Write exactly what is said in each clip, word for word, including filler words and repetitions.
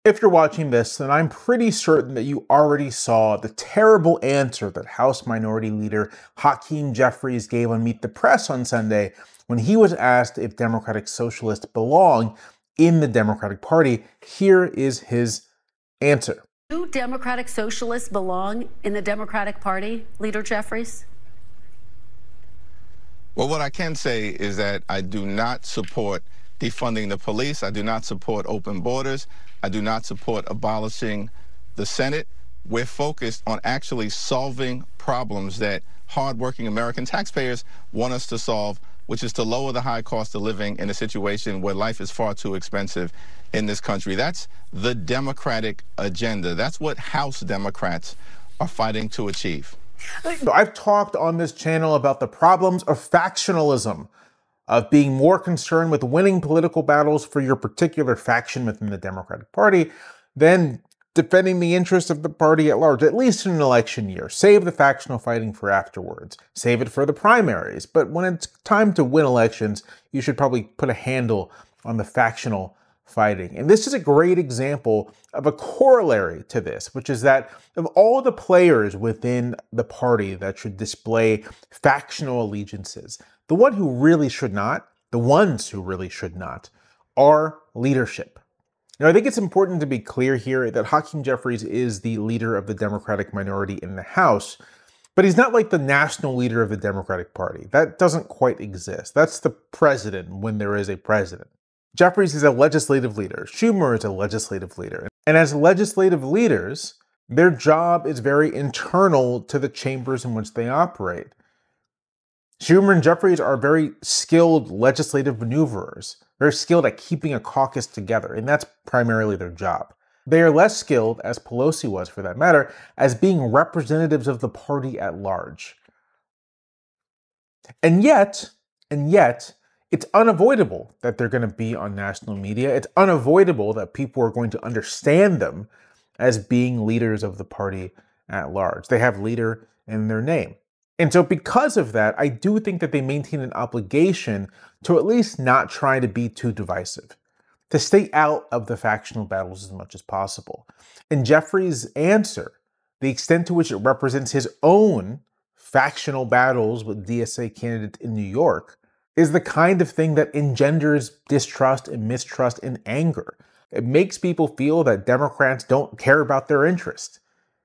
If you're watching this, then I'm pretty certain that you already saw the terrible answer that House Minority Leader Hakeem Jeffries gave on Meet the Press on Sunday when he was asked if Democratic Socialists belong in the Democratic Party. Here is his answer. Do Democratic Socialists belong in the Democratic Party, Leader Jeffries? Well, what I can say is that I do not support defunding the police. I do not support open borders. I do not support abolishing the Senate. We're focused on actually solving problems that hardworking American taxpayers want us to solve, which is to lower the high cost of living in a situation where life is far too expensive in this country. That's the Democratic agenda. That's what House Democrats are fighting to achieve. I've talked on this channel about the problems of factionalism, of being more concerned with winning political battles for your particular faction within the Democratic Party than defending the interests of the party at large, at least in an election year. Save the factional fighting for afterwards. Save it for the primaries. But when it's time to win elections, you should probably put a handle on the factional fighting. And this is a great example of a corollary to this, which is that of all the players within the party that should display factional allegiances, the one who really should not, the ones who really should not, are leadership. Now, I think it's important to be clear here that Hakeem Jeffries is the leader of the Democratic minority in the House, but he's not like the national leader of the Democratic Party. That doesn't quite exist. That's the president when there is a president. Jeffries is a legislative leader. Schumer is a legislative leader. And as legislative leaders, their job is very internal to the chambers in which they operate. Schumer and Jeffries are very skilled legislative maneuverers, very skilled at keeping a caucus together, and that's primarily their job. They are less skilled, as Pelosi was for that matter, as being representatives of the party at large. And yet, and yet, it's unavoidable that they're going to be on national media. It's unavoidable that people are going to understand them as being leaders of the party at large. They have leader in their name. And so because of that, I do think that they maintain an obligation to at least not try to be too divisive, to stay out of the factional battles as much as possible. And Jeffries' answer, the extent to which it represents his own factional battles with D S A candidates in New York, is the kind of thing that engenders distrust and mistrust and anger. It makes people feel that Democrats don't care about their interests.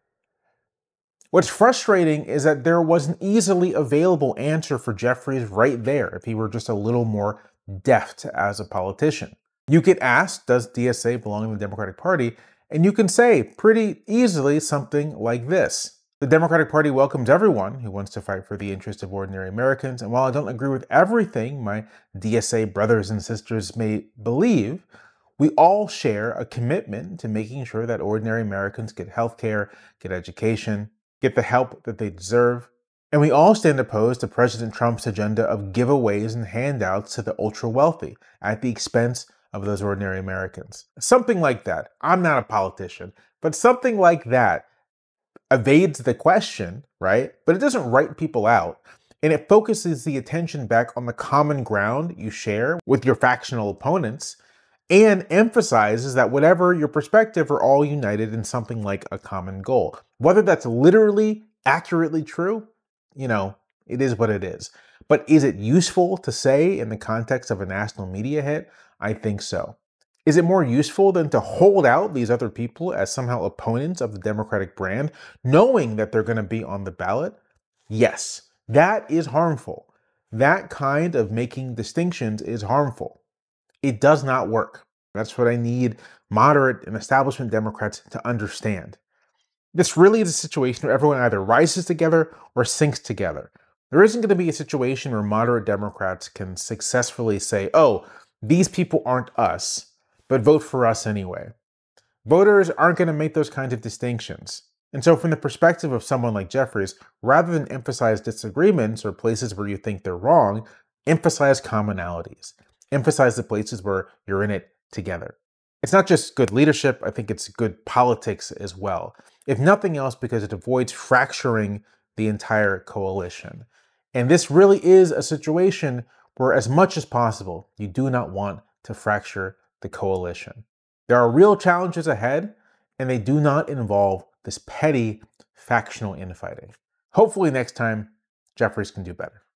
What's frustrating is that there was an easily available answer for Jeffries right there if he were just a little more deft as a politician. You get asked, does D S A belong in the Democratic Party? And you can say pretty easily something like this. The Democratic Party welcomes everyone who wants to fight for the interests of ordinary Americans, and while I don't agree with everything my D S A brothers and sisters may believe, we all share a commitment to making sure that ordinary Americans get health care, get education, get the help that they deserve. And we all stand opposed to President Trump's agenda of giveaways and handouts to the ultra-wealthy at the expense of those ordinary Americans. Something like that. I'm not a politician, but something like that evades the question, right? But it doesn't write people out. And it focuses the attention back on the common ground you share with your factional opponents and emphasizes that whatever your perspective, are all united in something like a common goal. Whether that's literally accurately true, you know, it is what it is. But is it useful to say in the context of a national media hit? I think so. Is it more useful than to hold out these other people as somehow opponents of the Democratic brand, knowing that they're going to be on the ballot? Yes, that is harmful. That kind of making distinctions is harmful. It does not work. That's what I need moderate and establishment Democrats to understand. This really is a situation where everyone either rises together or sinks together. There isn't going to be a situation where moderate Democrats can successfully say, oh, these people aren't us, but vote for us anyway. Voters aren't going to make those kinds of distinctions. And so from the perspective of someone like Jeffries, rather than emphasize disagreements or places where you think they're wrong, emphasize commonalities. Emphasize the places where you're in it together. It's not just good leadership, I think it's good politics as well. If nothing else, because it avoids fracturing the entire coalition. And this really is a situation where, as much as possible, you do not want to fracture the coalition. There are real challenges ahead, and they do not involve this petty factional infighting. Hopefully next time, Jeffries can do better.